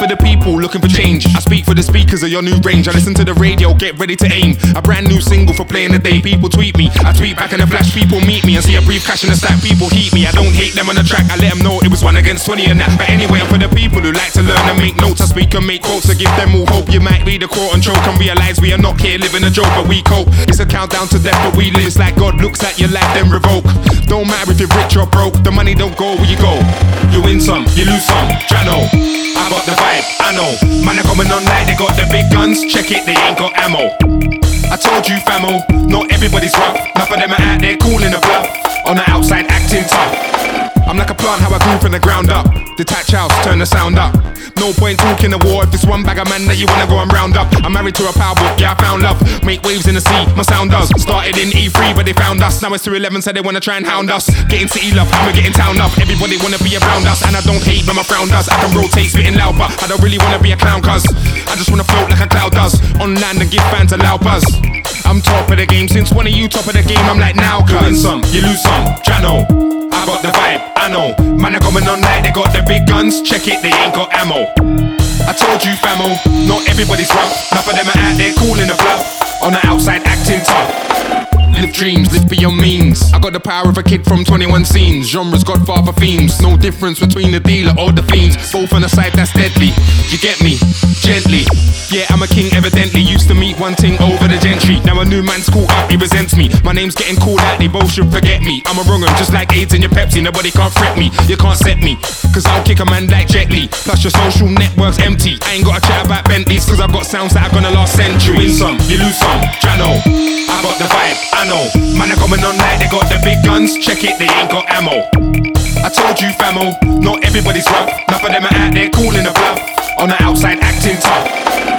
the people looking for change. I speak for the speakers of your new range. I listen to the radio, get ready to aim. A brand new single for playing the day. People tweet me, I tweet back in a flash. People meet me and see a brief cash in the stack. People heat me, I don't hate them on the track. I let them know it was 1 against 20 and that. But anyway, I'm for the people who like to learn and make notes. I speak and make quotes to give them all hope. You might read a quote and choke and realize we are not here living a joke, but we cope. It's a countdown to death, but we live. It's like God looks at your life, then revoke. Don't matter if you're rich or broke, the money don't go where you go. You win some, you lose some, Jano. I got the vibe, I know. Man are coming on like they got the big guns. Check it, they ain't got ammo. I told you famo, not everybody's rough. Enough of them are out there calling a bluff. On the outside acting tough. I'm like a plant, how I grew from the ground up. Detach house, turn the sound up. No point talking the war if it's one bag of man that you wanna go and round up. I'm married to a power book, yeah I found love. Make waves in the sea, my sound does. Started in E3 but they found us. Now it's 211 so they wanna try and hound us. Getting city love, and we're getting town love. Everybody wanna be around us, and I don't hate when my frown does. I can rotate spitting loud but I don't really wanna be a clown cuz I just wanna float like a cloud does. On land and give fans a loud buzz. I'm top of the game, since one of you top of the game I'm like now cuz. You win some, you lose some, Jano. I got the vibe, I know. Man are coming on like they got the big guns. Check it, they ain't got ammo. I told you famo, not everybody's rough. Enough of them are out there calling a bluff. On the outside acting tough. Live dreams, live beyond means. I got the power of a kid from 21 scenes. Genres, Godfather themes. No difference between the dealer or the fiends. Both on the side that's deadly. You get me? Gently. Yeah, I'm a king evidently. Used to meet one ting over the gentry. Now a new man's caught up, he resents me. My name's getting called out, they both should forget me. I'm a wrong 'un, just like AIDS in your Pepsi. Nobody can't fret me, you can't set me. Cause I'll kick a man like Jet Li. Plus your social network's empty. I ain't gotta chat about Bentleys, cause I've got sounds that are gonna last centuries. You win some, you lose some, Jano. I got the vibe, I know. Man are coming on like they got the big guns. Check it, they ain't got ammo. I told you famo, not everybody's rough. Enough of them are out there calling a bluff. On the outside acting tough.